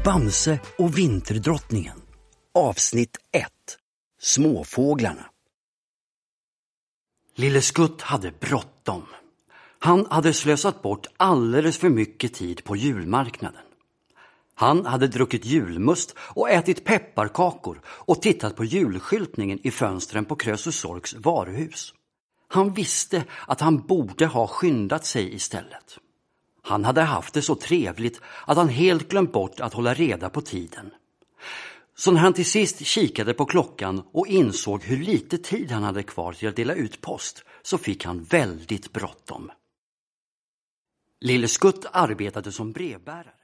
Bamse och Vinterdrottningen. Avsnitt 1. Småfåglarna. Lille Skutt hade bråttom. Han hade slösat bort alldeles för mycket tid på julmarknaden. Han hade druckit julmust och ätit pepparkakor och tittat på julskyltningen i fönstren på Krösus Sorks varuhus. Han visste att han borde ha skyndat sig istället. Han hade haft det så trevligt att han helt glömt bort att hålla reda på tiden. Så när han till sist kikade på klockan och insåg hur lite tid han hade kvar till att dela ut post, så fick han väldigt bråttom. Lille Skutt arbetade som brevbärare.